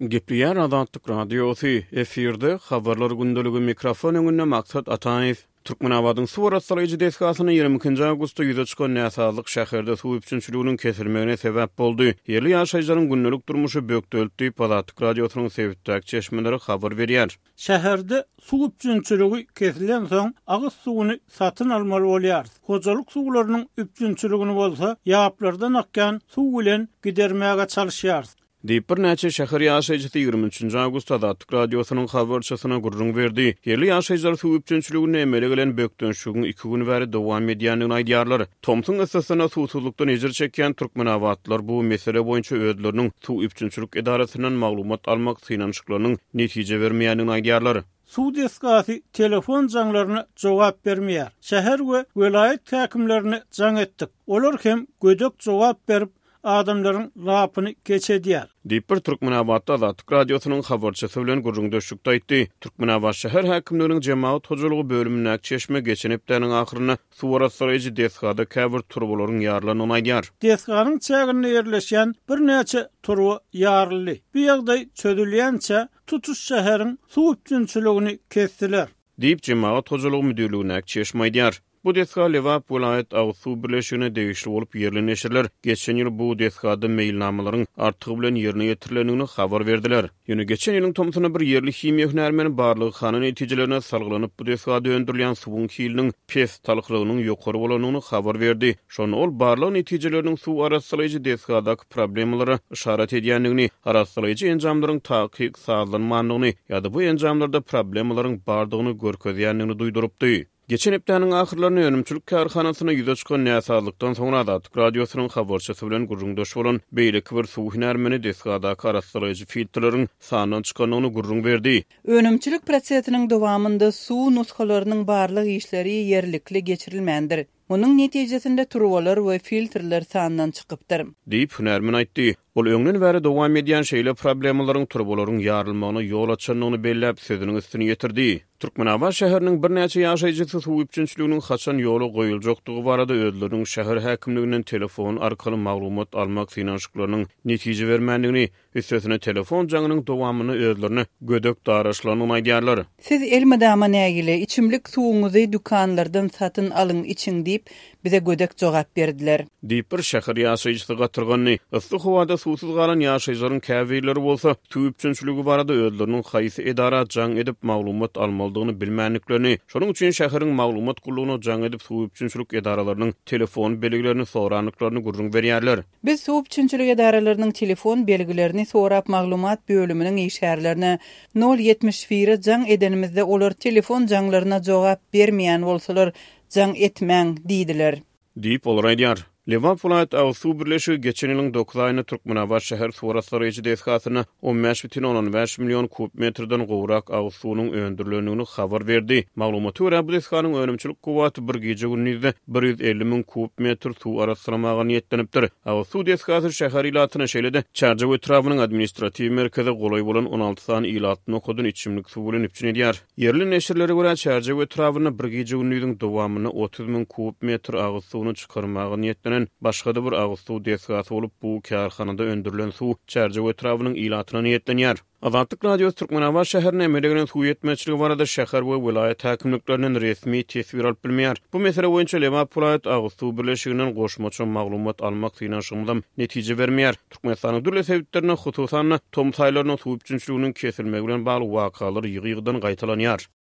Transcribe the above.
Gepliýär Azatlyk radiosu efirde habarlar gündöligi mikrofon öňünde maksat Ataýew. Türkmenabadyň Suwara Salaýjy desgasyny 22-nji awgustda ýüze çykan näsalyk şäherde suw üçinçiliginiň kesilmegine sebäp boldy. Ýerli ýaşaýjylaryň gündölik durmuşy bökdöldi. Azatlyk radiosynyň sebäpdäki çeşmeleri habar berýär. Şäherde suw üçinçiligi kesilen soň agyz suwuny satyn almaly bolýar. Hojalyk suwlarynyň üçinçiligini bolsa ýaplardan akýan suw bilen gidermäge çalışýar. Diýip bir näçe şäher ýaşaýjysy 23-nji awgustda Azatlyk radiosynyň habarçysyna gurrun berdi. Ýerli ýaşaýjylar suw üçinçiligine emele gelen bökdönşügiň 2 gün bäri dowam edýändigini aýdýarlar. Thomson yssysyna suwsuzlukdan ejir çekýän türkmenabatlar bu mesele boýunça özleriniň suw üçinçilik edarasynyň maglumat almak synanyşyklarynyň netije bermeýändigini aýdýarlar. Suw desgasy telefon jaňlaryna jogap bermeýär. Şäher we welaýet häkimlerini jaň etdik. Olar hem gödök jogap berip adamlaryň lapyny geçedýär. Diýip bir Türkmenabatda Azatlyk radiosynyň habarçysy bilen gurrundaşykda aýtdy. Türkmenabat şäher häkimleriniň jemaat hojalygy bölümüne çeşme geçen hepdeniň ahyryna Suwara Salaýjy desgada käbir turbolaryň ýarlanyny aýdýar. Desganyň çägine ýerleşýän bir näçe turba ýarly. Bu ýagdaý çödülýänçe tutuş şäheriň suw üçinçiligini kestiler. Diýip jemaat hojalygy müdürligine çeşme aýdýar. Bu desga Lewap vilayet awsu birleşigine degişli bolup ýerleşirler. Geçen ýyl bu desgada meýilnamalaryň artygy bilen ýerine ýetirilendigini habar berdiler. Ýöne geçen ýylyň tomsyna bir ýerli himiýa hünärmeni barlygy hany netijelerine salgylanyp bu desgada öndürilen suwun kiliniň pes talyklygynyň ýokary bolanyny habar berdi. Şonu ol barlyk netijeleriniň suw arasalaýjy desgadaky problemlary işaret edýändigini, arasalaýjy enjamlaryň takyk sağlanmanlygyny ýa-da bu enjamlarda problemlaryň bardygyny görkezýändigini duýdurupdy. Geçen hepdeniň ahyrlaryny önümçilik karhanasyna ýüze çykan näsalykdan soňra Azatlyk radiosynyň habarçysy bilen gurrundaş bolan beýleki bir suw hünärmeni desgadaky arasalaýjy filtrlaryň sanyny çykanyny gurrun berdi. Önümçilik prosesiniň dowamında suw nuskalarynyň barlyk işleri ýerlikli geçirilmendir. Munyň netijesinde turbalar we filtrler sanyny çykypdyr. Diýip hünärmen aýtdy. Ol öňden bäri dowam edýän şeýle problemlaryň turbalaryň ýarylmagyna ýol açanyny belläp sözüniň üstüne ýetirdi. Türkmenabat şäheriniň bir näçe ýaşaýjysy suw üçinçiliginiň haçan ýoly goýuljakdygy barada özleriň şäher häkimliginden telefon arkaly maglumat almak synanyşyklarynyň netije bermendigini, üstesine telefon jaňynyň dowamyny özlerine gödök daraşlanyny aýdýarlar. Siz elmadama nägile içimlik suwuňuzy dukanlardan satyn alyň içiň diýip bize gödök jogap berdiler. Diýip bir şäher ýaşaýjysy gatyrgany, ysly howada suwsuz galan ýaşaýjylaryň käbirleri bolsa, suw üçinçiligi barada özleriniň haýsy edara jaň edip maglumat almalydygyny bilmänliklerini, şonuň üçin şäheriň maglumat gulugyny jaň edip suw üçinçilik edaralarynyň telefon belgilerini soranyklaryny gurrun berýärler. Biz suw üçinçilik edaralarynyň telefon belgilerini sorap maglumat bölüminiň işärlerini 071 jaň edenimizde olar telefon jaňlaryna jogap bermeýän bolsalar jaň etmäň diýdiler. Diýip olar aýdýar. Lewap vilayet awsu birleşigi geçen ýylyň 9 aýyna Türkmenabat şäher Suwara Salaýjy desgasyna 15,5 million kubmetrden gowrak awsunyň öndürilendigini habar berdi. Maglumaty görä bu desganyň önümçilik kuwaty bir gece günüňizde 150.000 kubmetr suw arasylamagy niýetlenipdir. Awsu desgasy şäher ilatyna şeýlede Çarjy etrawynyň administrativ merkezi golay bolan 16 san ilatyny okudun içimlik suw bilen üçin edýär. Yerli neşirlere görä Çarjy etrawyny bir gece günüňiň dowamyny 30.000 kubmetr agyz suwuny çykarmagy niýetlenen başga bir agyz suw desgasy bolup bu karhanada öndürilen suw Çarjy etrawynyň ilatyna niýetlenýär. Azatlyk radiosu Türkmenabat şäherine emele gelen suw ýetmeçiligi barada şäher we welaýet häkimlikleriniň resmi tesbir alyp bilmeýär. Bu mesele boýunça Lewap vilayet agyz suw birleşiginden goşmaça maglumat almak synanyşygyndan netije bermeýär. Türkmenistanyň dürle sebäplerine hususan tom saýlarynyň suw üçinçiliginiň kesilmegi bilen bagly wakalary ýygy-ýygydan gaýtalanýar.